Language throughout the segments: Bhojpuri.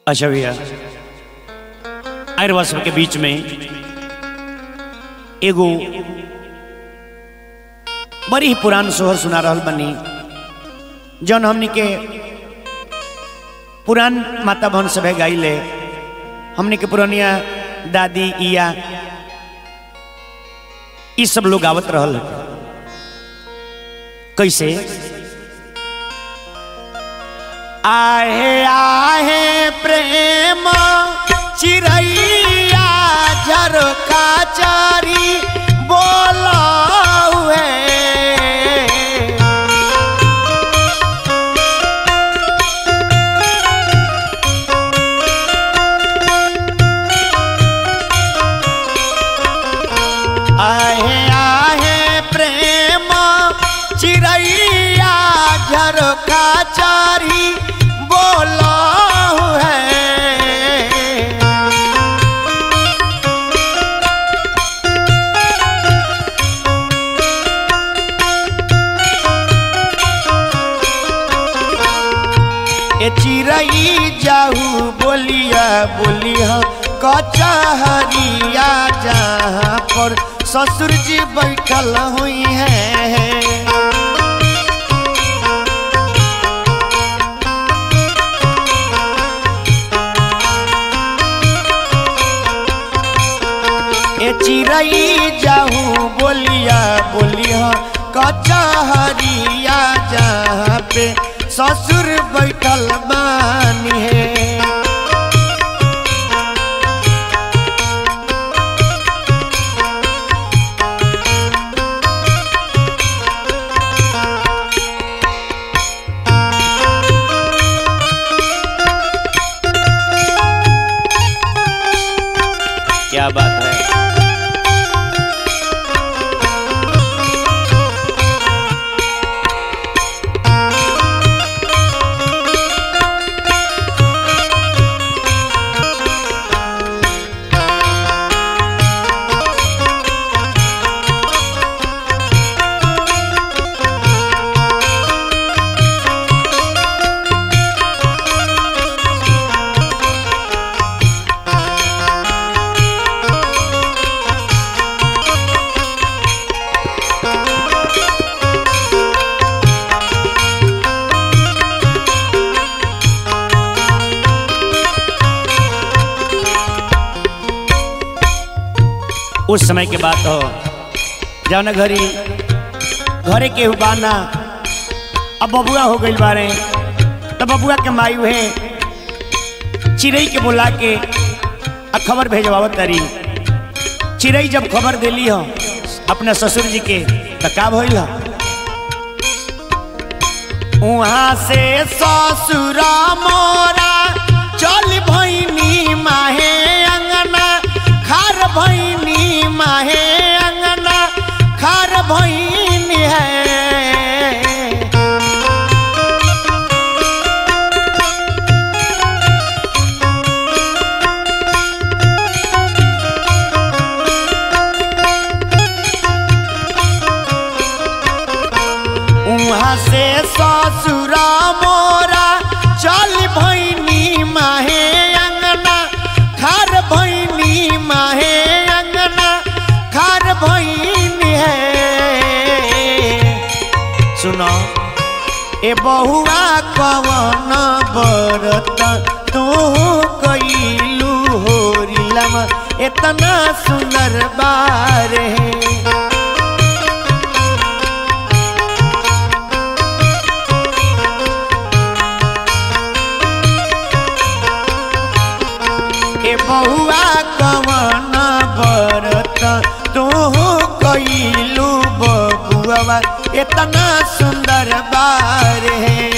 अच्छा भैया आयुर्वास के बीच में एगो बड़ी ही पुरान सोहर सुना रहल बनी जौन हमनी के पुरान माता बहन सब गाइले हमनी के पुरानिया दादी इया ये सब लोग गावत रहल। कैसे आहे आहे प्रेम चिरैया झरोखा चारी बोला हुए आहे आहे प्रेम चिरैया झरोखा चारी बोला है। ए चिरई जाहू बोलिया बोलिया कचहरिया जहाँ पर ससुर जी बैठल हुई है। ए चिरई जाहू बोलिया बोलिया कचहरिया जहाँ पे ससुर बैठल बानी है। क्या बात है। उस समय के बात हो जौन घरी घरे के बाना अब बबुआ हो गई बारे तब बबुआ के माई हुए चिड़ई के बुला के खबर भेजवावत तारी। चिड़ई जब खबर दिली हो अपने ससुर जी के तो का भइल वहाँ से ससुरा मोरा चल भैनी माहे अंगना खार भैनी माहे अंगना खार भैनी है। वहाँ से ससुरा मोरा चल भैनी माहे अंगना खार भैनी माहे अंगना खार भैनी है। सुनो ए बहुआ कवन बरत तू कैलू होरिलम इतना सुंदर बार है। बहुआ कवन बरत तू कैलू बबुआ इतना सुंदर बार है।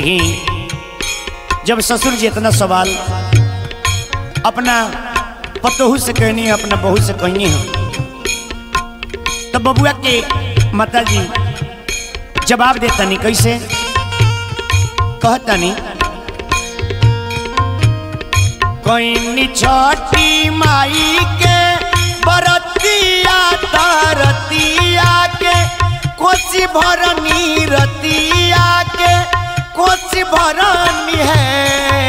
देखी जब ससुर जी इतना सवाल अपना पतोहू से कहनी है, अपना बहू से कहनी है, तो बबुआ के माता जी जवाब देता नहीं। कैसे कहता नहीं, कोई छोटी माई के बरतिया तरतिया के कोसी भरनी रतिया के कोसी भरनी है।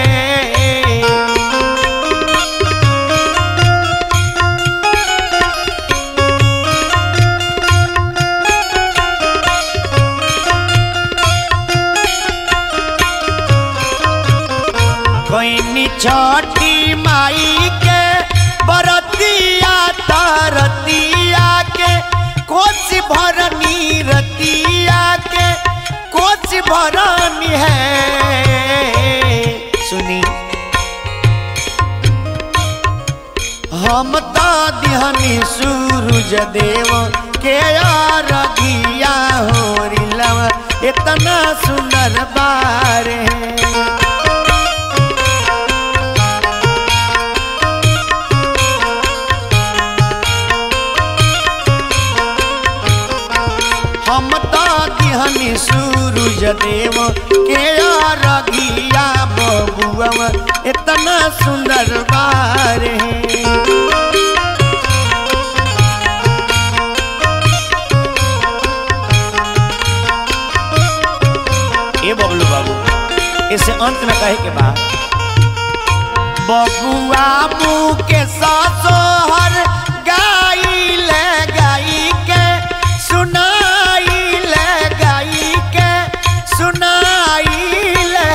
कोई छोटी माई के बरतिया तरतिया के कोसी भरनी रतिया के कोसी भरनी है। सुनी हम तो दिहनी सूरज देव के रघिया हो रिलवा इतना सुंदर बारे हम तो दिहनी सूरज देव के रघिया बबुआ इतना सुंदर बारे ए बबलू बाबू इसे अंत में कहे के बाद बबुआ मुँह के सोहर गाई ले गाई के सुनाई ले गाई के सुनाई ले।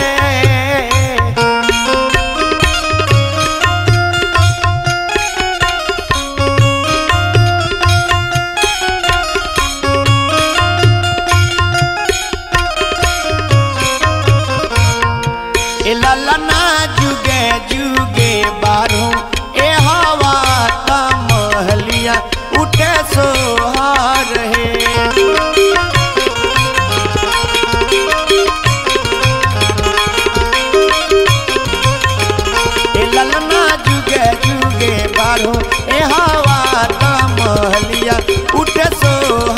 ए ललना जुगे जुगे बारू ए हवा का महलिया उठे सोहार है। ए ललना जुगे जुगे बारू ए हवा का महलिया उठे सोहार